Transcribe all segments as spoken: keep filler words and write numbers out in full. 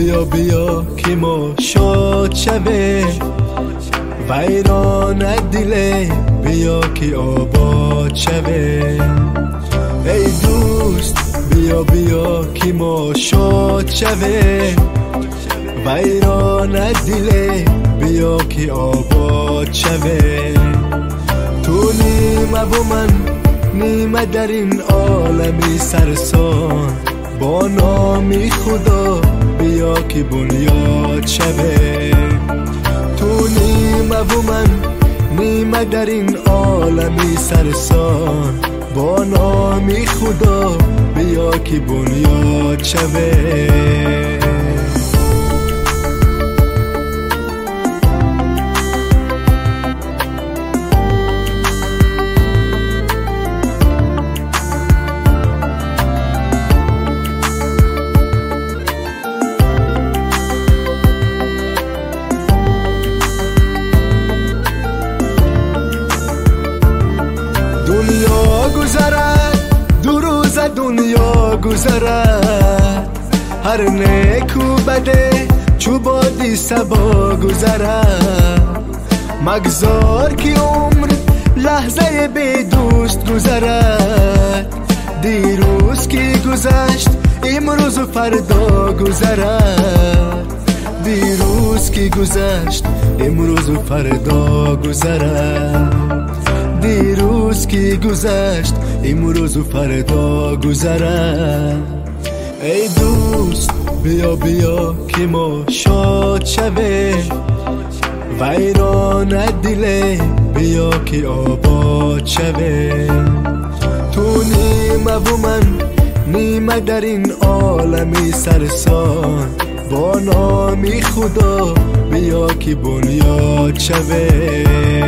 بیا بیا که ما شاد شوه ویران دله بیا که آباد شوه. ای دوست بیا بیا که ما شاد شوه ویران دله بیا که آباد شوه. تو نیمه و من نیمه در این عالمی سرسان با نامی خدا بیا که بنیاد شوه. تو نیمه و من نیمه در این عالمی سرسان با نامی خدا بیا که بنیاد شوه. دنیا گذرد دو روز دنیا گذرد هر نیک و بده چو بادی صبا گذرد. مگذار که عمر لحظه بی دوست گذرد دیروز که گذشت امروز و فردا گذرد. دیروز که گذشت امروز و فردا گذرد. دیروز که گذشت امروز و فردا گذرد. ای دوست بیا بیا که ما شاد شوه ویران دله بیا که آباد شوه. تو نیمه و من نیمه در این عالمی سرسان با نامی خدا بیا که بنیاد شوه.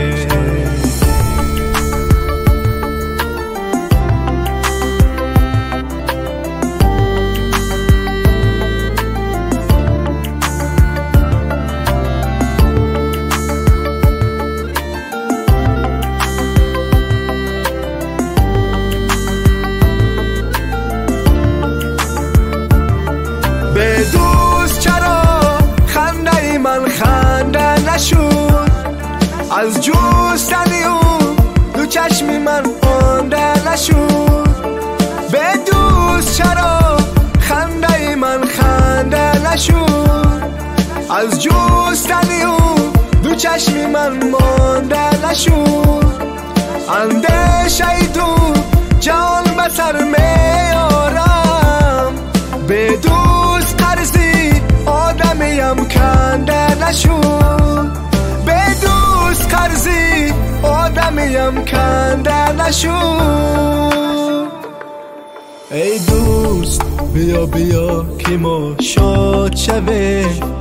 به دوست چرا خنده من خنده نشد از جوستنی اون دو چشم من مانده نشد. به دوست چرا خنده من خنده نشد از جوستنی اون دو چشم من مانده نشد. اندیشه تو جان به سر میارم به دوست قرضی آدمیم کنده نشد. به دوست قرضی آدمیم کنده نشد. ای دوست بیا بیا که ما شاد شوه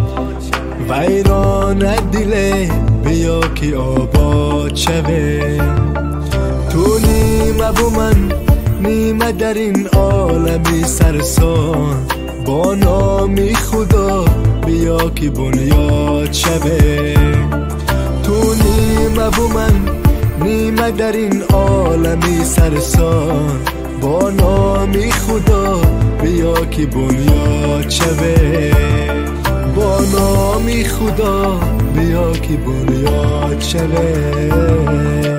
ویران دله بیا که آباد شوه. تو نیمه و من نیمه در این عالمی سرسان با نامی خدا بیا که بنیاد شوه. تو نیمه و من نیمه در این عالمی سرسان با نامی خدا بیا که بنیاد شوه. با نامی خدا بیا که بنیاد شوه.